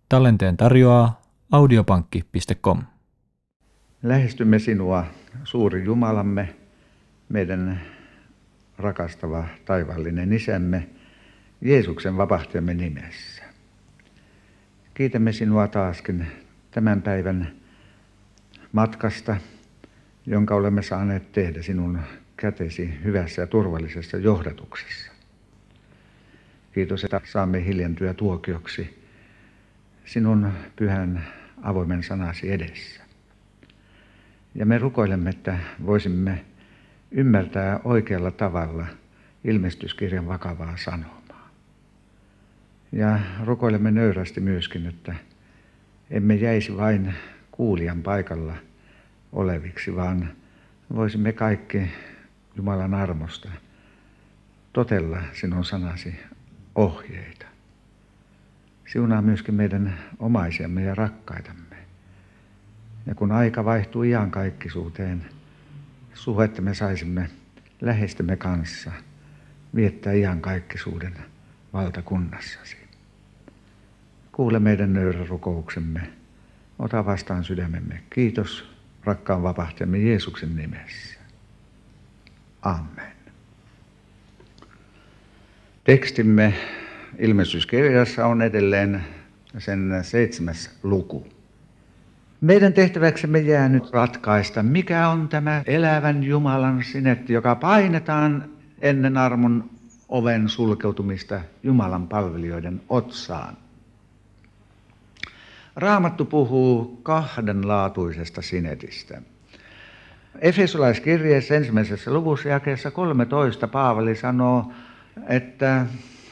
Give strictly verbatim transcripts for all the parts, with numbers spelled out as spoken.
Tallenteen tarjoaa audiopankki piste com. Lähestymme sinua, suuri Jumalamme, meidän rakastava taivaallinen Isämme, Jeesuksen vapahtajamme nimessä. Kiitämme sinua taaskin tämän päivän matkasta, jonka olemme saaneet tehdä sinun kätesi hyvässä ja turvallisessa johdatuksessa. Kiitos, että saamme hiljentyä tuokioksi sinun pyhän avoimen sanasi edessä. Ja me rukoilemme, että voisimme ymmärtää oikealla tavalla ilmestyskirjan vakavaa sanomaa. Ja rukoilemme nöyrästi myöskin, että emme jäisi vain kuulijan paikalla oleviksi, vaan voisimme kaikki Jumalan armosta totella sinun sanasi ohjeita. Siunaa myöskin meidän omaisiamme ja rakkaitamme. Ja kun aika vaihtuu iankaikkisuuteen, suhetta me saisimme läheistemme kanssa viettää iankaikkisuuden valtakunnassasi. Kuule meidän nöyrä rukouksemme. Ota vastaan sydämemme. Kiitos rakkaan vapahtajamme Jeesuksen nimessä. Amen. Tekstimme ilmestyskirjassa on edelleen sen seitsemäs luku. Meidän tehtäväksemme jää nyt ratkaista, mikä on tämä elävän Jumalan sinetti, joka painetaan ennen armon oven sulkeutumista Jumalan palvelijoiden otsaan. Raamattu puhuu kahdenlaatuisesta sinetistä. Efesolaiskirjeessä ensimmäisessä luvussa jakeessa kolmetoista Paavali sanoo, että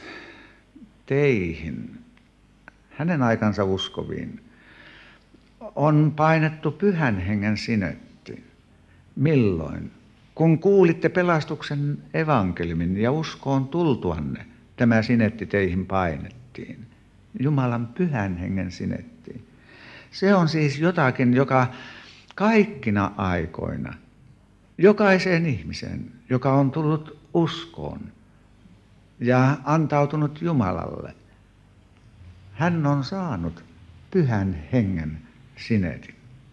teihin, hänen aikansa uskoviin, on painettu pyhän hengen sinetti. Milloin? Kun kuulitte pelastuksen evankeliumin ja uskoon tultuanne, tämä sinetti teihin painettiin. Jumalan pyhän hengen sinetti. Se on siis jotakin, joka kaikkina aikoina, jokaiseen ihmiseen, joka on tullut uskoon ja antautunut Jumalalle, hän on saanut pyhän hengen sinetin.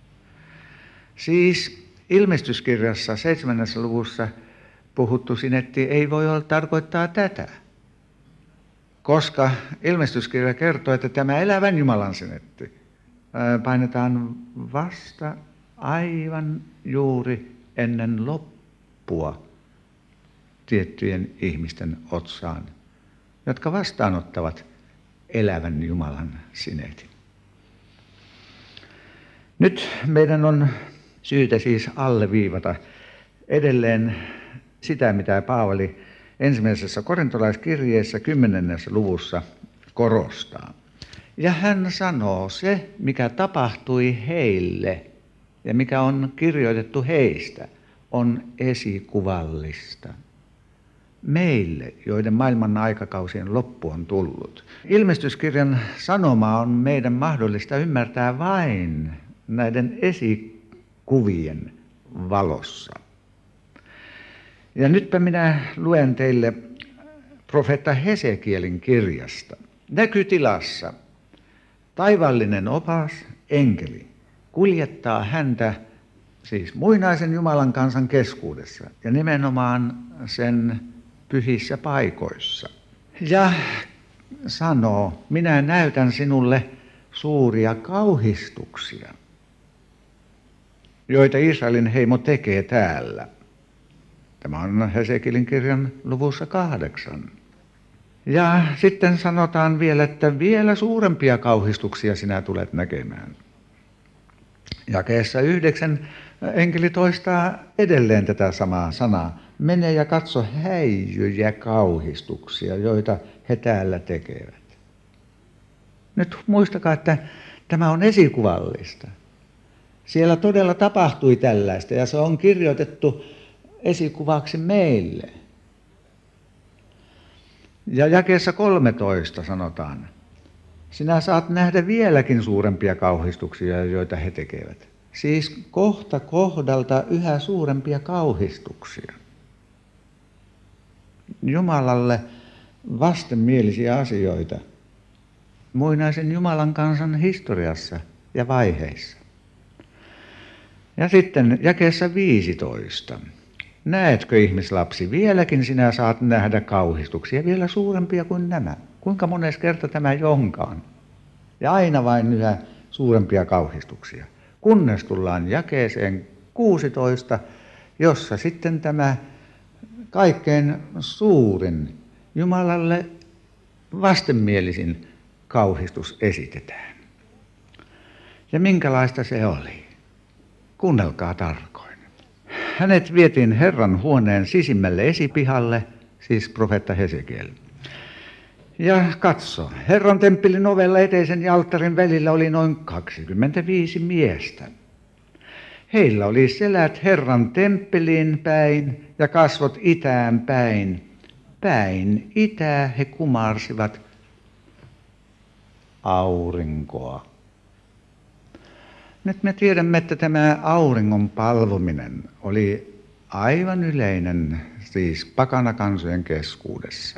Siis ilmestyskirjassa seitsemännessä luvussa puhuttu sinetti ei voi olla tarkoittaa tätä, koska ilmestyskirja kertoo, että tämä elävän Jumalan sinetti painetaan vasta aivan juuri ennen loppua tiettyjen ihmisten otsaan, jotka vastaanottavat elävän Jumalan sinetin. Nyt meidän on syytä siis alleviivata edelleen sitä, mitä Paavali ensimmäisessä korintolaiskirjeessä kymmenennessä luvussa korostaa. Ja hän sanoo, se mikä tapahtui heille ja mikä on kirjoitettu heistä, on esikuvallista. Meille, joiden maailman aikakausien loppu on tullut. Ilmestyskirjan sanomaa on meidän mahdollista ymmärtää vain näiden esikuvien valossa. Ja nytpä minä luen teille profeetta Hesekielin kirjasta. Näkytilassa taivaallinen opas, enkeli, kuljettaa häntä siis muinaisen Jumalan kansan keskuudessa ja nimenomaan sen pyhissä paikoissa. Ja sanoo, minä näytän sinulle suuria kauhistuksia, joita Israelin heimo tekee täällä. Tämä on Hesekielin kirjan luvussa kahdeksan. Ja sitten sanotaan vielä, että vielä suurempia kauhistuksia sinä tulet näkemään. Jakeessa yhdeksän enkeli toistaa edelleen tätä samaa sanaa. Mene ja katso häijyjä kauhistuksia, joita he täällä tekevät. Nyt muistakaa, että tämä on esikuvallista. Siellä todella tapahtui tällaista ja se on kirjoitettu esikuvaksi meille. Ja jakeessa kolmetoista sanotaan, sinä saat nähdä vieläkin suurempia kauhistuksia, joita he tekevät. Siis kohta kohdalta yhä suurempia kauhistuksia. Jumalalle vastenmielisiä asioita, muinaisen Jumalan kansan historiassa ja vaiheissa. Ja sitten jakeessa viisitoista. Näetkö, ihmislapsi, vieläkin sinä saat nähdä kauhistuksia, vielä suurempia kuin nämä. Kuinka mones kerta tämä jonkaan? Ja aina vain yhä suurempia kauhistuksia. Kunnes tullaan jakeeseen kuusitoista, jossa sitten tämä kaikkein suurin, Jumalalle vastenmielisin kauhistus esitetään. Ja minkälaista se oli? Kuunnelkaa tarkoin. Hänet vietiin Herran huoneen sisimmälle esipihalle, siis profeetta Hesekiel. Ja katso, Herran temppelin ovella eteisen ja alttarin välillä oli noin kaksikymmentäviisi miestä. Heillä oli selät Herran temppeliin päin ja kasvot itään päin. Päin itää he kumarsivat aurinkoa. Nyt me tiedämme, että tämä auringon palvominen oli aivan yleinen, siis pakanakansojen keskuudessa.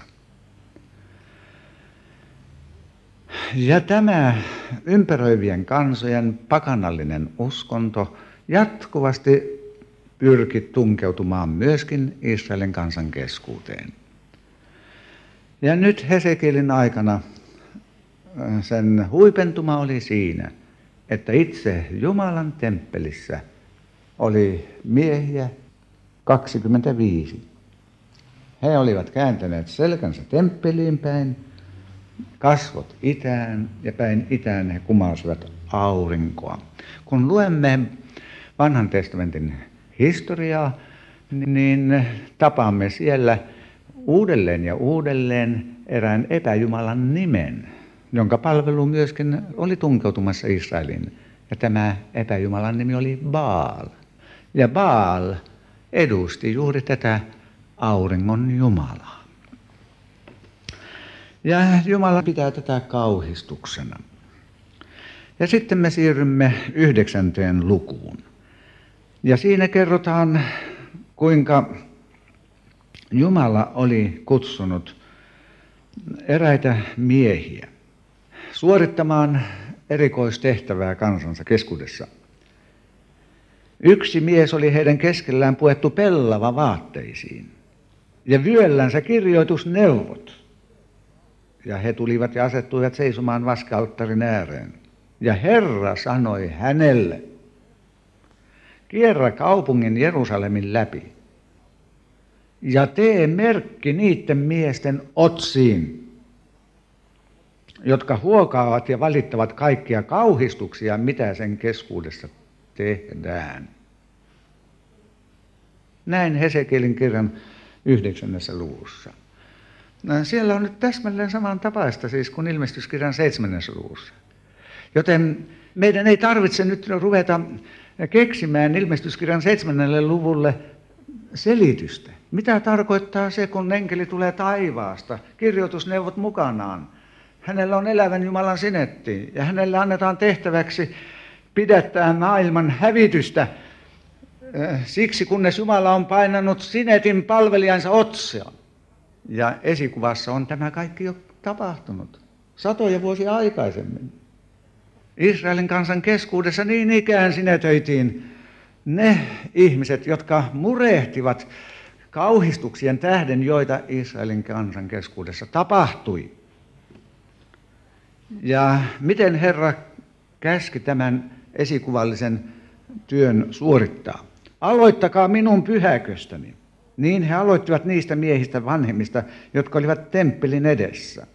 Ja tämä ympäröivien kansojen pakanallinen uskonto jatkuvasti pyrki tunkeutumaan myöskin Israelin kansan keskuuteen. Ja nyt Hesekielin aikana sen huipentuma oli siinä, että itse Jumalan temppelissä oli miehiä kaksikymmentäviisi. He olivat kääntäneet selkänsä temppeliin päin, kasvot itään ja päin itään he kumarsivat aurinkoa. Kun luemme Vanhan testamentin historiaa, niin tapaamme siellä uudelleen ja uudelleen erään epäjumalan nimen, jonka palvelu myöskin oli tunkeutumassa Israeliin. Ja tämä epäjumalan nimi oli Baal. Ja Baal edusti juuri tätä auringon jumalaa. Ja Jumala pitää tätä kauhistuksena. Ja sitten me siirrymme yhdeksänteen lukuun. Ja siinä kerrotaan, kuinka Jumala oli kutsunut eräitä miehiä suorittamaan erikoistehtävää kansansa keskuudessa. Yksi mies oli heidän keskellään puettu pellava vaatteisiin ja vyöllänsä kirjoitusneuvot. Ja he tulivat ja asettuivat seisomaan vaskialttarin ääreen. Ja Herra sanoi hänelle, kierrä kaupungin Jerusalemin läpi ja tee merkki niiden miesten otsiin, jotka huokaavat ja valittavat kaikkia kauhistuksia, mitä sen keskuudessa tehdään. Näin Hesekielin kirjan yhdeksännessä luvussa. Siellä on nyt täsmälleen samantapaista siis kuin ilmestyskirjan seitsemännessä luvussa. Joten meidän ei tarvitse nyt ruveta keksimään ilmestyskirjan seitsemännelle luvulle selitystä. Mitä tarkoittaa se, kun enkeli tulee taivaasta, kirjoitusneuvot mukanaan? Hänellä on elävän Jumalan sinetti ja hänelle annetaan tehtäväksi pidättää maailman hävitystä siksi, kunnes Jumala on painanut sinetin palvelijansa otsia. Ja esikuvassa on tämä kaikki jo tapahtunut satoja vuosia aikaisemmin. Israelin kansan keskuudessa niin ikään sinetöitiin ne ihmiset, jotka murehtivat kauhistuksien tähden, joita Israelin kansan keskuudessa tapahtui. Ja miten Herra käski tämän esikuvallisen työn suorittaa? Aloittakaa minun pyhäköstäni. Niin he aloittivat niistä miehistä vanhemmista, jotka olivat temppelin edessä.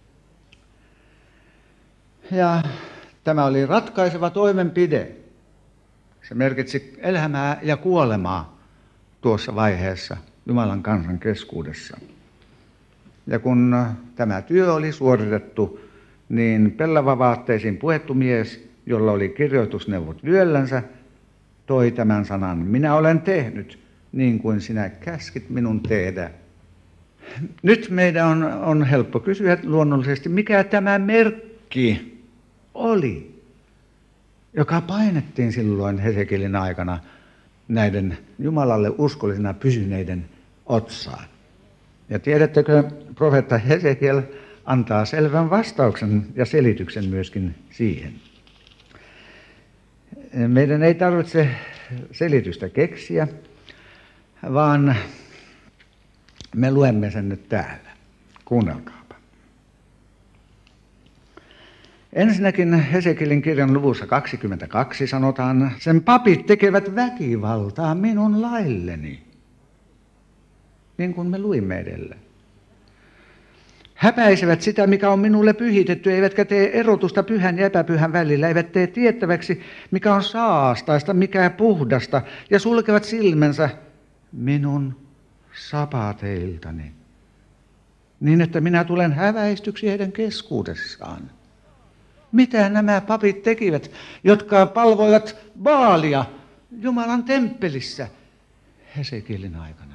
Ja tämä oli ratkaiseva toimenpide. Se merkitsi elämää ja kuolemaa tuossa vaiheessa Jumalan kansan keskuudessa. Ja kun tämä työ oli suoritettu, niin pellavavaatteisiin puettu mies, jolla oli kirjoitusneuvot vyöllänsä, toi tämän sanan, minä olen tehnyt niin kuin sinä käskit minun tehdä. Nyt meidän on, on helppo kysyä luonnollisesti, mikä tämä merkki oli, joka painettiin silloin Hesekielin aikana näiden Jumalalle uskollisina pysyneiden otsaan. Ja tiedättekö, profeetta Hesekiel antaa selvän vastauksen ja selityksen myöskin siihen. Meidän ei tarvitse selitystä keksiä, vaan me luemme sen nyt täällä. Kuunnelkaapa. Ensinnäkin Hesekielin kirjan luvussa kaksikymmentäkaksi sanotaan, sen papit tekevät väkivaltaa minun lailleni, niin kuin me luimme edellä. Häpäisevät sitä, mikä on minulle pyhitetty, eivätkä tee erotusta pyhän ja epäpyhän välillä, eivät tee tiettäväksi, mikä on saastaista, mikä puhdasta, ja sulkevat silmänsä minun sapateiltani, niin että minä tulen häväistyksi heidän keskuudessaan. Mitä nämä papit tekivät, jotka palvoivat Baalia Jumalan temppelissä Hesekielin aikana?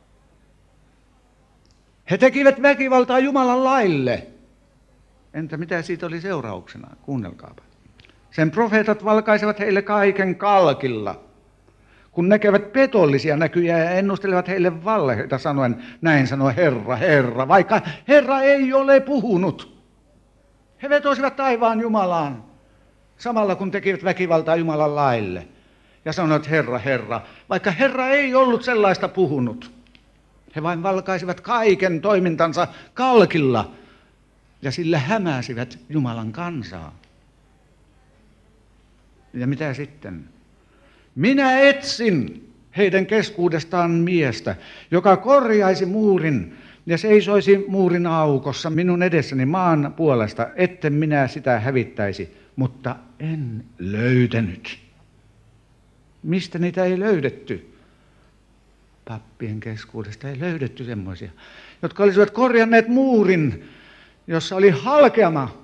He tekivät väkivaltaa Jumalan laille. Entä mitä siitä oli seurauksena? Kuunnelkaapa. Sen profeetat valkaisevat heille kaiken kalkilla, kun näkevät petollisia näkyjä ja ennustelevat heille valheita sanoen, näin sanoi Herra, Herra, vaikka Herra ei ole puhunut. He vetosivat taivaan Jumalaan, samalla kun tekivät väkivaltaa Jumalan laille. Ja sanoivat, Herra, Herra, vaikka Herra ei ollut sellaista puhunut. He vain valkaisivat kaiken toimintansa kalkilla ja sillä hämäsivät Jumalan kansaa. Ja mitä sitten? Minä etsin heidän keskuudestaan miestä, joka korjaisi muurin ja seisoisi muurin aukossa minun edessäni maan puolesta, etten minä sitä hävittäisi, mutta en löytänyt. Mistä niitä ei löydetty? Pappien keskuudesta ei löydetty semmoisia, jotka olisivat korjanneet muurin, jossa oli halkeama.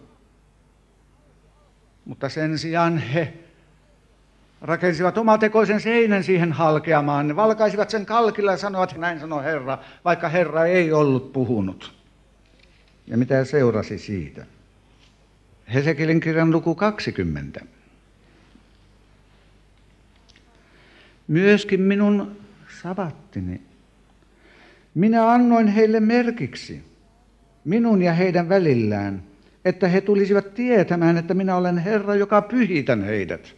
Mutta sen sijaan he rakensivat omatekoisen seinän siihen halkeamaan. Ne valkaisivat sen kalkilla ja sanoivat, näin sanoi Herra, vaikka Herra ei ollut puhunut. Ja mitä seurasi siitä? Hesekielin kirjan luku kaksikymmentä. Myöskin minun sabattini. Minä annoin heille merkiksi, minun ja heidän välillään, että he tulisivat tietämään, että minä olen Herra, joka pyhitän heidät.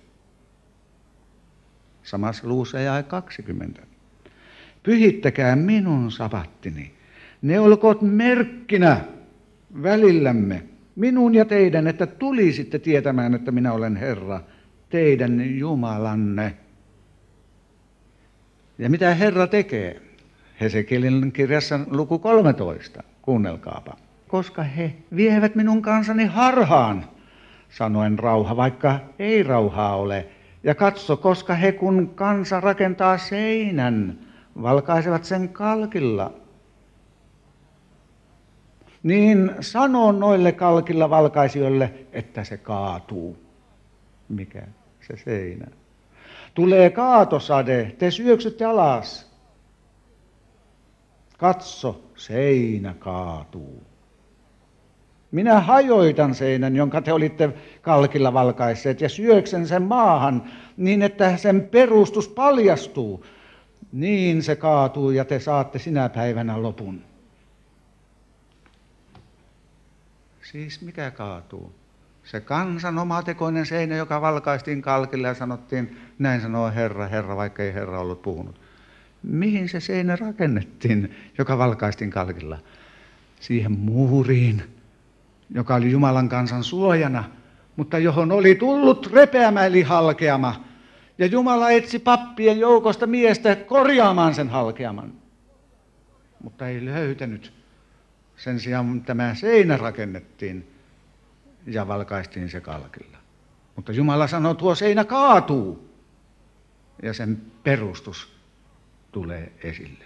Samassa luvussa jae kaksikymmentä. Pyhittäkää minun sabattini. Ne olkoot merkkinä välillämme, minun ja teidän, että tulisitte tietämään, että minä olen Herra, teidän Jumalanne. Ja mitä Herra tekee? Hesekielin kirjassa luku kolmetoista, kuunnelkaapa. Koska he vievät minun kansani harhaan, sanoen rauha, vaikka ei rauhaa ole. Ja katso, koska he kun kansa rakentaa seinän, valkaisevat sen kalkilla. Niin sano noille kalkilla valkaisijoille, että se kaatuu. Mikä? Se seinä. Tulee kaatosade, te syöksytte alas. Katso, seinä kaatuu. Minä hajoitan seinän, jonka te olitte kalkilla valkaisseet, ja syöksen sen maahan, niin että sen perustus paljastuu. Niin se kaatuu, ja te saatte sinä päivänä lopun. Siis mikä kaatuu? Se kansan omatekoinen seinä, joka valkaistiin kalkilla ja sanottiin, näin sanoo Herra, Herra, vaikka ei Herra ollut puhunut. Mihin se seinä rakennettiin, joka valkaistiin kalkilla? Siihen muuriin, joka oli Jumalan kansan suojana, mutta johon oli tullut repeämä eli halkeama. Ja Jumala etsi pappien joukosta miestä korjaamaan sen halkeaman, mutta ei löytänyt. Sen sijaan tämä seinä rakennettiin ja valkaistiin se kalkilla. Mutta Jumala sanoi, tuo seinä kaatuu ja sen perustus tulee esille.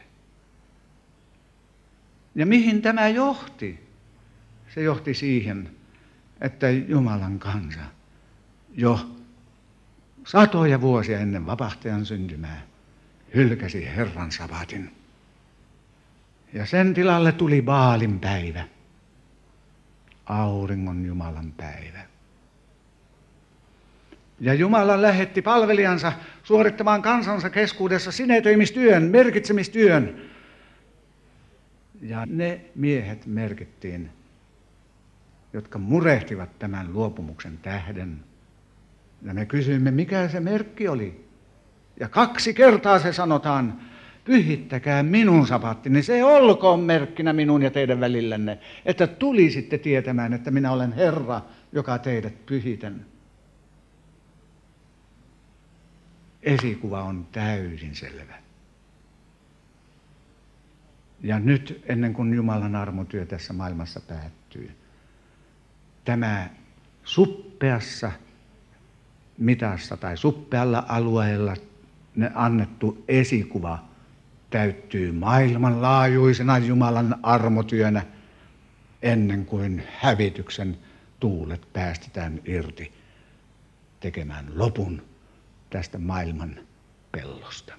Ja mihin tämä johti? Se johti siihen, että Jumalan kansa jo satoja vuosia ennen vapahtajan syntymää hylkäsi Herran sabatin. Ja sen tilalle tuli Baalin päivä, auringon Jumalan päivä. Ja Jumala lähetti palvelijansa suorittamaan kansansa keskuudessa sinetöimistyön, merkitsemistyön. Ja ne miehet merkittiin jotka murehtivat tämän luopumuksen tähden. Ja me kysyimme, mikä se merkki oli. Ja kaksi kertaa se sanotaan, pyhittäkää minun sabattini, se olkoon merkkinä minun ja teidän välillänne, että tulisitte tietämään, että minä olen Herra, joka teidät pyhitän. Esikuva on täysin selvä. Ja nyt, ennen kuin Jumalan armotyö tässä maailmassa päättyy, tämä suppeassa mitassa tai suppealla alueella ne annettu esikuva täyttyy maailmanlaajuisena Jumalan armotyönä ennen kuin hävityksen tuulet päästetään irti tekemään lopun tästä maailman pellosta.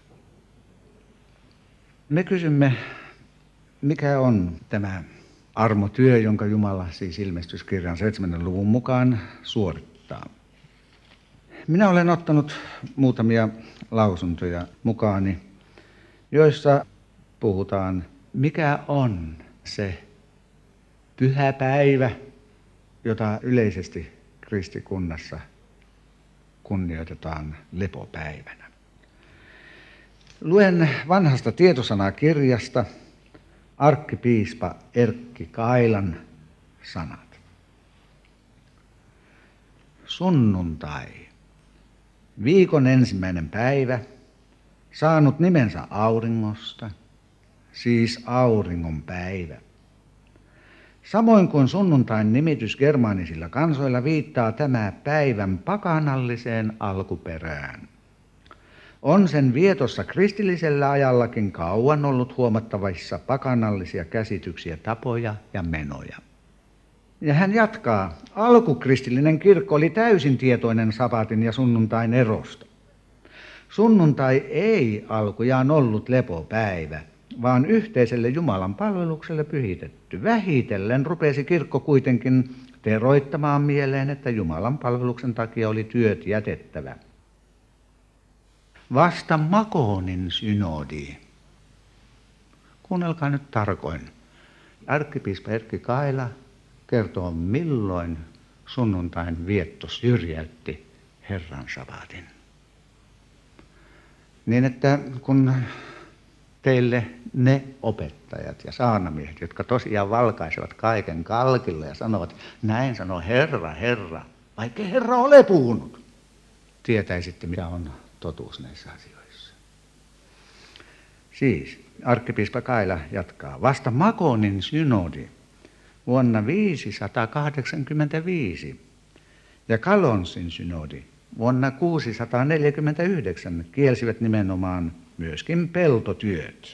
Me kysymme, mikä on tämä armotyö, jonka Jumala siis ilmestyskirjan seitsemännen luvun mukaan suorittaa. Minä olen ottanut muutamia lausuntoja mukaani, joissa puhutaan, mikä on se pyhä päivä, jota yleisesti kristikunnassa kunnioitetaan lepopäivänä. Luen vanhasta tietosanakirjasta arkkipiispa Erkki Kailan sanat. Sunnuntai, viikon ensimmäinen päivä, saanut nimensä auringosta, siis auringon päivä. Samoin kuin sunnuntain nimitys germaanisilla kansoilla viittaa tämä päivän pakanalliseen alkuperään. On sen vietossa kristillisellä ajallakin kauan ollut huomattavissa pakanallisia käsityksiä, tapoja ja menoja. Ja hän jatkaa, alkukristillinen kirkko oli täysin tietoinen sabatin ja sunnuntain erosta. Sunnuntai ei alkujaan ollut lepopäivä, vaan yhteiselle Jumalan palvelukselle pyhitetty. Vähitellen rupesi kirkko kuitenkin teroittamaan mieleen, että Jumalan palveluksen takia oli työt jätettävä. Vasta Makoonin synodi. Kuunnelkaa nyt tarkoin. Arkkipiispa Erkki Kaila kertoo, milloin sunnuntain vietto syrjäytti Herran sabatin. Niin että kun teille ne opettajat ja saarnamiehet, jotka tosiaan valkaisevat kaiken kalkilla ja sanovat, näin sanoo Herra, Herra, vaikka Herra ole puhunut, tietäisitte, mitä on totuus näissä asioissa. Siis, arkkipiispa Kaila jatkaa, vasta Makoonin synodi vuonna viisisataakahdeksankymmentäviisi ja Kalonsin synodi vuonna kuusisataaneljäkymmentäyhdeksän kielsivät nimenomaan myöskin peltotyöt.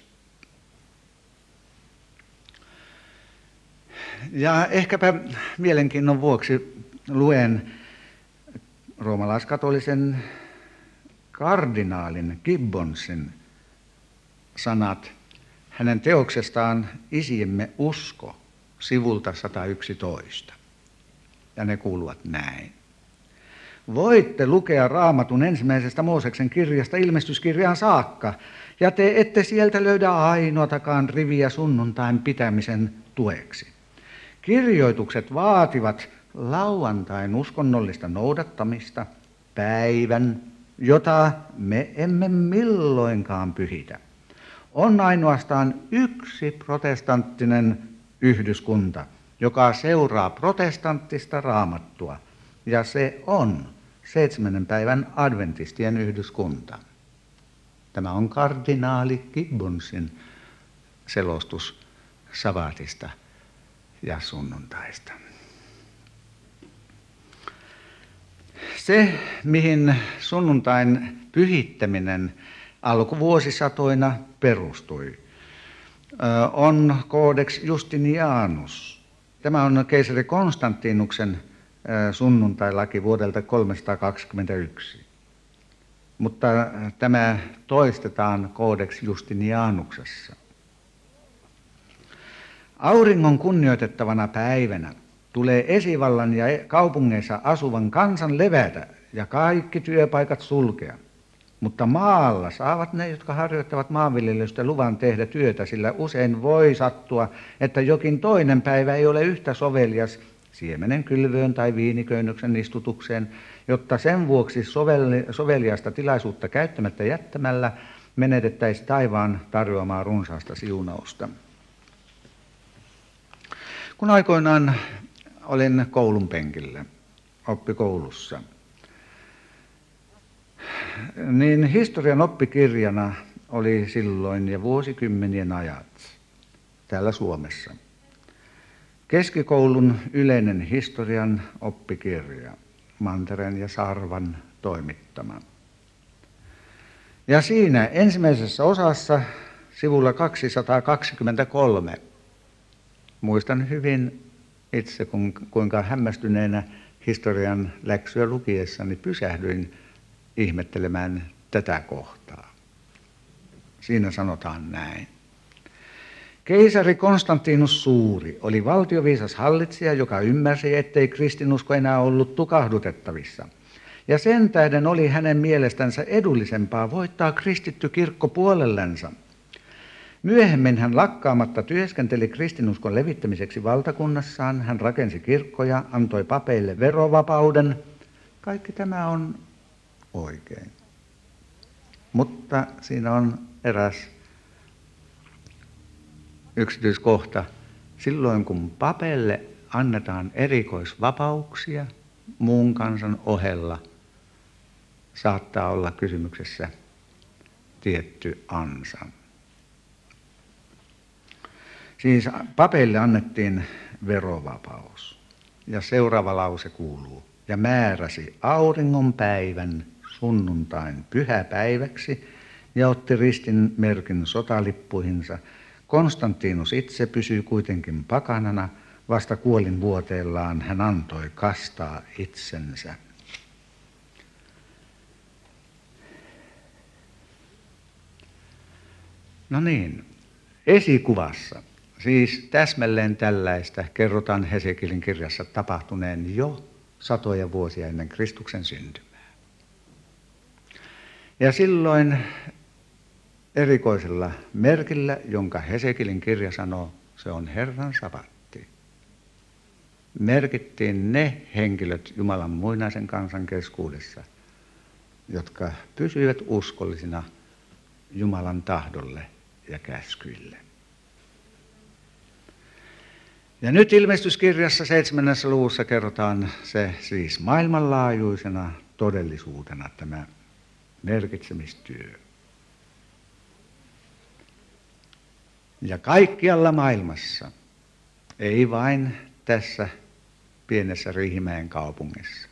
Ja ehkäpä mielenkiinnon vuoksi luen roomalaiskatolisen kardinaalin Gibbonsin sanat hänen teoksestaan Isiemme usko sivulta sata yksitoista. Ja ne kuuluvat näin. Voitte lukea Raamatun ensimmäisestä Mooseksen kirjasta ilmestyskirjaan saakka, ja te ette sieltä löydä ainoatakaan riviä sunnuntain pitämisen tueksi. Kirjoitukset vaativat lauantain uskonnollista noudattamista, päivän, jota me emme milloinkaan pyhitä. On ainoastaan yksi protestanttinen yhdyskunta, joka seuraa protestanttista raamattua, ja se on seitsemännen päivän adventistien yhdyskunta. Tämä on kardinaali Gibbonsin selostus sabatista ja sunnuntaista. Se, mihin sunnuntain pyhittäminen alkuvuosisatoina perustui, on Codex Justinianus. Tämä on keisari Konstantinuksen sunnuntailaki vuodelta kolmesataakaksikymmentäyksi. Mutta tämä toistetaan Codex Justinianuksessa. Auringon kunnioitettavana päivänä tulee esivallan ja kaupungeissa asuvan kansan levätä ja kaikki työpaikat sulkea. Mutta maalla saavat ne, jotka harjoittavat maanviljelystä, luvan tehdä työtä, sillä usein voi sattua, että jokin toinen päivä ei ole yhtä sovelias siemenen kylvöön tai viiniköynnöksen istutukseen, jotta sen vuoksi soveliasta tilaisuutta käyttämättä jättämällä menetettäisiin taivaan tarjoamaa runsaasta siunausta. Kun aikoinaan olin koulun penkillä, oppikoulussa, niin historian oppikirjana oli silloin ja vuosikymmenien ajat täällä Suomessa keskikoulun yleinen historian oppikirja, Mantereen ja Sarvan toimittama. Ja siinä ensimmäisessä osassa sivulla kaksisataakaksikymmentäkolme, muistan hyvin itse, kuinka hämmästyneenä historian läksyä lukiessani pysähdyin ihmettelemään tätä kohtaa. Siinä sanotaan näin. Keisari Konstantinus Suuri oli valtioviisas hallitsija, joka ymmärsi, ettei kristinusko enää ollut tukahdutettavissa. Ja sen tähden oli hänen mielestänsä edullisempaa voittaa kristitty kirkko puolellensa. Myöhemmin hän lakkaamatta työskenteli kristinuskon levittämiseksi valtakunnassaan. Hän rakensi kirkkoja, antoi papeille verovapauden. Kaikki tämä on oikein. Mutta siinä on eräs yksityiskohta. Silloin kun papeille annetaan erikoisvapauksia muun kansan ohella, saattaa olla kysymyksessä tietty ansa. Siis papeille annettiin verovapaus. Ja seuraava lause kuuluu: ja määräsi auringon päivän sunnuntain pyhäpäiväksi ja otti ristin merkin sotalippuihinsa. Konstantinus itse pysyi kuitenkin pakanana, vasta kuolinvuoteellaan hän antoi kastaa itsensä. No niin, esikuvassa, siis täsmälleen tällaista kerrotaan Hesekielin kirjassa tapahtuneen jo satoja vuosia ennen Kristuksen syntymää. Ja silloin erikoisella merkillä, jonka Hesekielin kirja sanoo, se on Herran sabatti, merkittiin ne henkilöt Jumalan muinaisen kansan keskuudessa, jotka pysyivät uskollisina Jumalan tahdolle ja käskyille. Ja nyt ilmestyskirjassa seitsemännessä luvussa kerrotaan se siis maailmanlaajuisena todellisuutena, tämä merkitsemistyö. Ja kaikkialla maailmassa, ei vain tässä pienessä Riihimäen kaupungissa,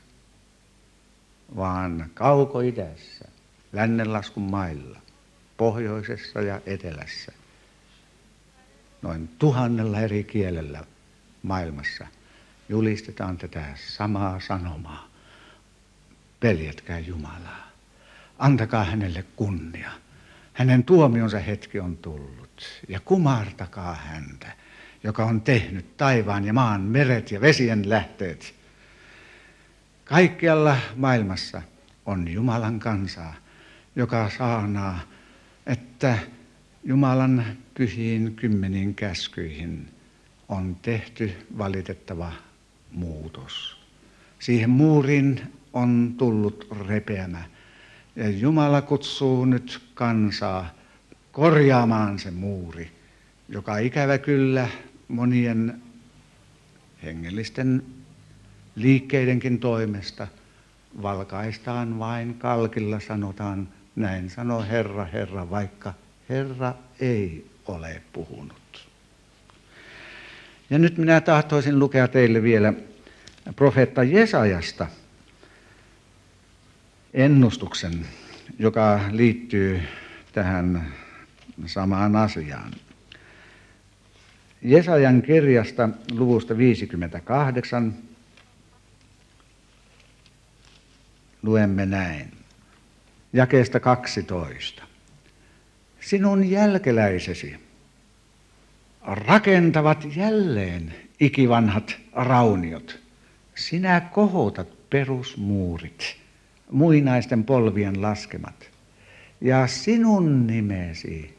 vaan kaukoidässä, lännenlaskun mailla, pohjoisessa ja etelässä, noin tuhannella eri kielellä maailmassa julistetaan tätä samaa sanomaa. Peljätkää Jumalaa, antakaa hänelle kunnia. Hänen tuomionsa hetki on tullut ja kumartakaa häntä, joka on tehnyt taivaan ja maan, meret ja vesien lähteet. Kaikkialla maailmassa on Jumalan kansaa, joka saanaa, että Jumalan pyhiin kymmeniin käskyihin on tehty valitettava muutos. Siihen muuriin on tullut repeämä. Ja Jumala kutsuu nyt kansaa korjaamaan se muuri, joka ikävä kyllä monien hengellisten liikkeidenkin toimesta valkaistaan vain kalkilla, sanotaan, näin sanoo Herra, Herra, vaikka Herra ei ole puhunut. Ja nyt minä tahtoisin lukea teille vielä profeetta Jesajasta ennustuksen, joka liittyy tähän samaan asiaan. Jesajan kirjasta luvusta viisikymmentäkahdeksan luemme näin, jakeesta kaksitoista. Sinun jälkeläisesi rakentavat jälleen ikivanhat rauniot. Sinä kohotat perusmuurit, muinaisten polvien laskemat. Ja sinun nimesi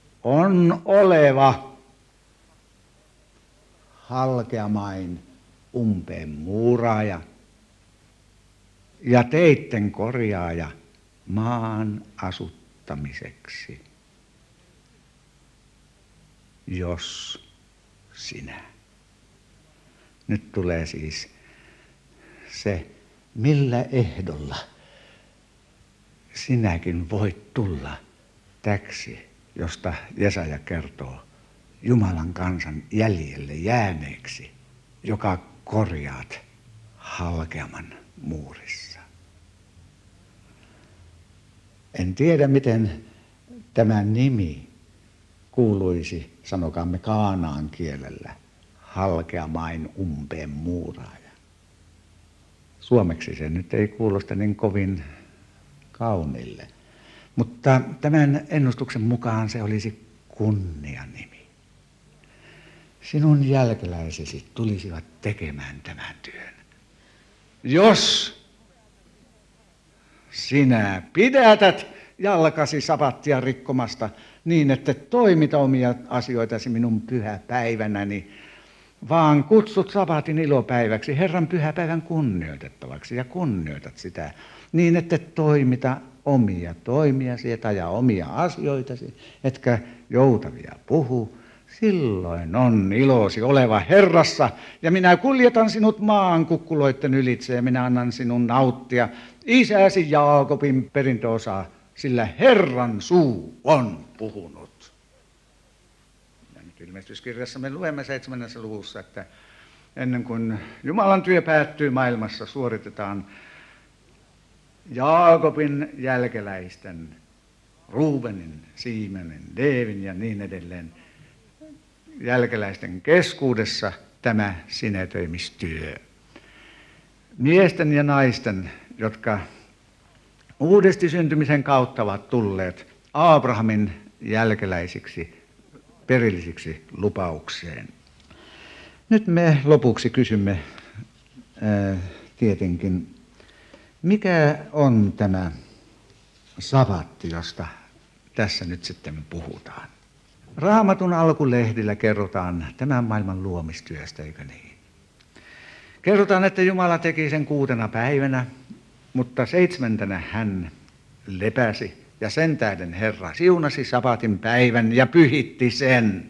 on oleva halkeamain umpeen muuraaja ja teitten korjaaja maan asuttamiseksi, jos sinä. Nyt tulee siis se, millä ehdolla sinäkin voit tulla täksi, josta Jesaja kertoo, Jumalan kansan jäljelle jääneeksi, joka korjaat halkeaman muurissa. En tiedä, miten tämä nimi kuuluisi, sanokaamme kaanaan kielellä, halkeamain umpeen muuraaja. Suomeksi se nyt ei kuulosta niin kovin kauniille, mutta tämän ennustuksen mukaan se olisi kunnianimi. Sinun jälkeläisesi tulisivat tekemään tämän työn. Jos sinä pidätät jalkasi sabattia rikkomasta niin, että toimita omia asioitasi minun pyhäpäivänäni, vaan kutsut sabatin ilopäiväksi, Herran pyhäpäivän kunnioitettavaksi ja kunnioitat sitä niin, että toimita omia toimiasi ja omia asioitasi, etkä joutavia puhu. Silloin on ilosi oleva Herrassa, ja minä kuljetan sinut maan kukkuloitten ylitse, ja minä annan sinun nauttia isäsi Jaakobin perintöosaa, sillä Herran suu on puhunut. Ja nyt ilmestyskirjassa me luemme seitsemännessä luvussa, että ennen kuin Jumalan työ päättyy maailmassa, suoritetaan Jaakobin jälkeläisten, Ruubenin, Siimenin, Leevin ja niin edelleen, jälkeläisten keskuudessa tämä sinetöimistyö. Miesten ja naisten, jotka uudesti syntymisen kautta ovat tulleet Abrahamin jälkeläisiksi, perillisiksi lupaukseen. Nyt me lopuksi kysymme ää, tietenkin, mikä on tämä sabatti, josta tässä nyt sitten puhutaan. Raamatun alkulehdillä kerrotaan tämän maailman luomistyöstä, eikö niin? Kerrotaan, että Jumala teki sen kuutena päivänä, mutta seitsemäntenä hän lepäsi ja sen tähden Herra siunasi sabatin päivän ja pyhitti sen.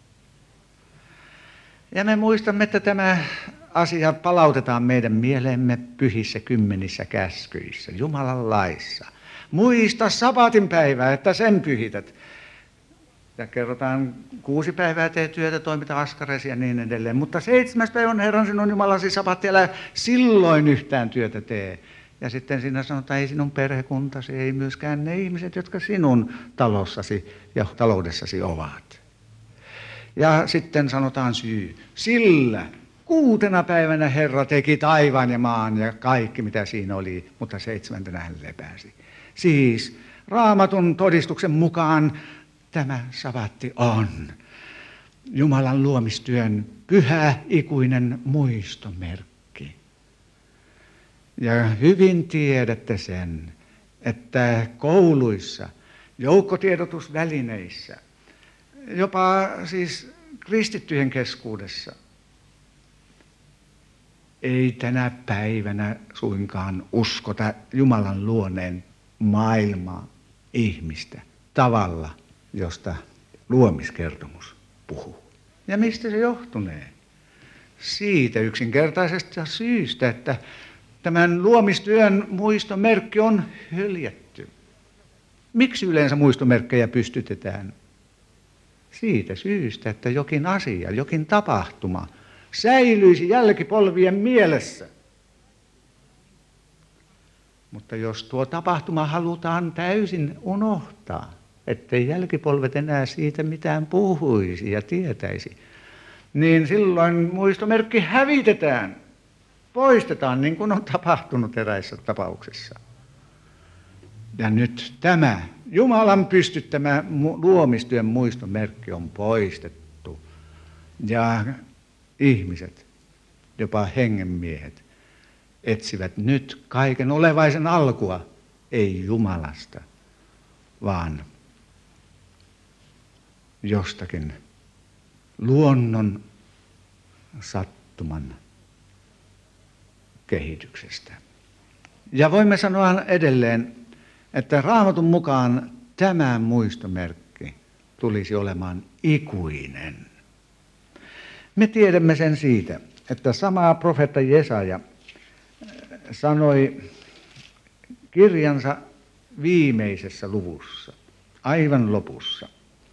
Ja me muistamme, että tämä asia palautetaan meidän mieleemme pyhissä kymmenissä käskyissä, Jumalan laissa. Muista sabatin päivää, että sen pyhität. Ja kerrotaan, kuusi päivää tee työtä, toimita askaresi ja niin edelleen. Mutta seitsemäs päivä on Herran sinun Jumalasi sabatti, älä silloin yhtään työtä tee. Ja sitten siinä sanotaan, ei sinun perhekuntasi, ei myöskään ne ihmiset, jotka sinun talossasi ja taloudessasi ovat. Ja sitten sanotaan syy, sillä kuutena päivänä Herra teki taivaan ja maan ja kaikki mitä siinä oli, mutta seitsemäntenä hän lepäsi. Siis Raamatun todistuksen mukaan tämä sabatti on Jumalan luomistyön pyhä ikuinen muistomerkki. Ja hyvin tiedätte sen, että kouluissa, joukkotiedotusvälineissä, jopa siis kristittyjen keskuudessa ei tänä päivänä suinkaan uskota Jumalan luoneen maailmaa, ihmistä, tavalla, josta luomiskertomus puhuu. Ja mistä se johtunee? Siitä yksinkertaisesta syystä, että tämän luomistyön muistomerkki on hyljätty. Miksi yleensä muistomerkkejä pystytetään? Siitä syystä, että jokin asia, jokin tapahtuma säilyisi jälkipolvien mielessä. Mutta jos tuo tapahtuma halutaan täysin unohtaa, ettei jälkipolvet enää siitä mitään puhuisi ja tietäisi, niin silloin muistomerkki hävitetään, poistetaan niin kuin on tapahtunut eräissä tapauksissa. Ja nyt tämä Jumalan pystyttämä luomistyön muistomerkki on poistettu. Ja ihmiset, jopa hengenmiehet, etsivät nyt kaiken olevaisen alkua, ei Jumalasta, vaan jostakin luonnon sattuman kehityksestä. Ja voimme sanoa edelleen, että Raamatun mukaan tämä muistomerkki tulisi olemaan ikuinen. Me tiedämme sen siitä, että sama profeetta Jesaja sanoi kirjansa viimeisessä luvussa, aivan lopussa.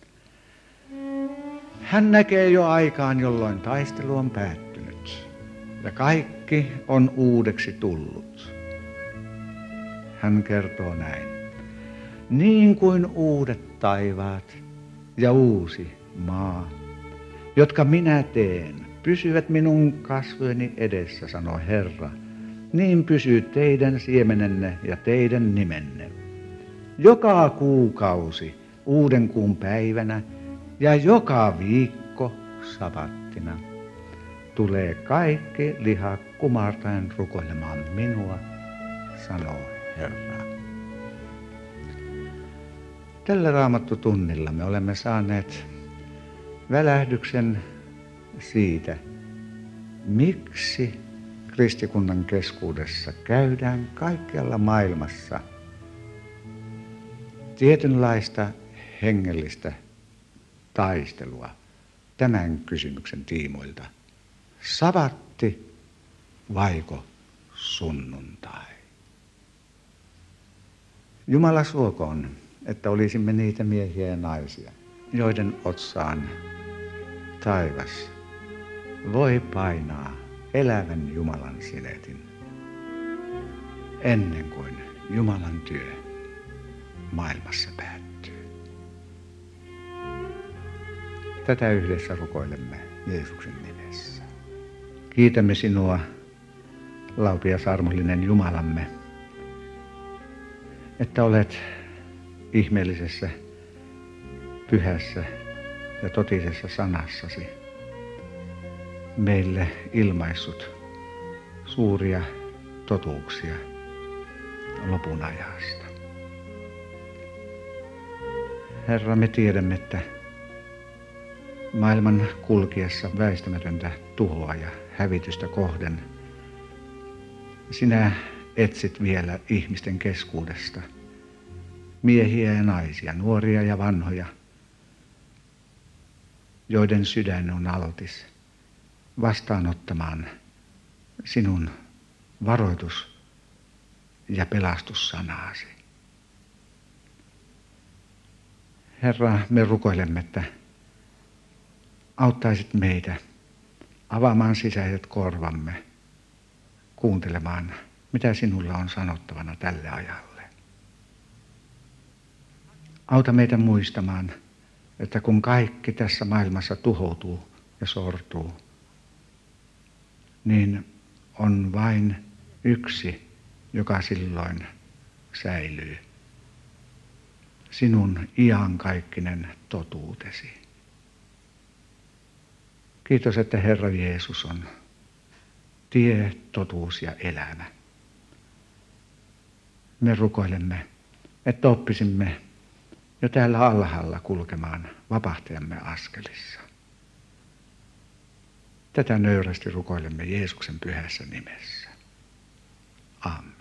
Hän näkee jo aikaan, jolloin taistelu on päättynyt ja kaikki on uudeksi tullut. Hän kertoo näin. Niin kuin uudet taivaat ja uusi maa, jotka minä teen, pysyvät minun kasvojeni edessä, sanoo Herra, niin pysyy teidän siemenenne ja teidän nimenne. Joka kuukausi uuden kuun päivänä ja joka viikko sabattina tulee kaikki liha kumartaen rukoilemaan minua, sanoo Herra. Tällä raamattutunnilla me olemme saaneet välähdyksen siitä, miksi kristikunnan keskuudessa käydään kaikkialla maailmassa tietynlaista hengellistä taistelua tämän kysymyksen tiimoilta. Sabatti vaiko sunnuntai? Jumala suokoon, että olisimme niitä miehiä ja naisia, joiden otsaan taivas voi painaa elävän Jumalan sinetin ennen kuin Jumalan työ maailmassa päättyy. Tätä yhdessä rukoilemme Jeesuksen nimessä. Kiitämme sinua, laupias armollinen Jumalamme, että olet ihmeellisessä, pyhässä ja totisessa sanassasi meille ilmaissut suuria totuuksia lopun ajasta. Herra, me tiedämme, että maailman kulkiessa väistämätöntä tuhoa ja hävitystä kohden sinä etsit vielä ihmisten keskuudesta miehiä ja naisia, nuoria ja vanhoja, joiden sydän on altis vastaanottamaan sinun varoitus- ja pelastussanaasi. Herra, me rukoilemme, että auttaisit meitä avaamaan sisäiset korvamme, kuuntelemaan, mitä sinulla on sanottavana tälle ajalle. Auta meitä muistamaan, että kun kaikki tässä maailmassa tuhoutuu ja sortuu, niin on vain yksi, joka silloin säilyy. Sinun iankaikkinen totuutesi. Kiitos, että Herra Jeesus on tie, totuus ja elämä. Me rukoilemme, että oppisimme jo täällä alhaalla kulkemaan vapahtajamme askelissa. Tätä nöyrästi rukoilemme Jeesuksen pyhässä nimessä. Amen.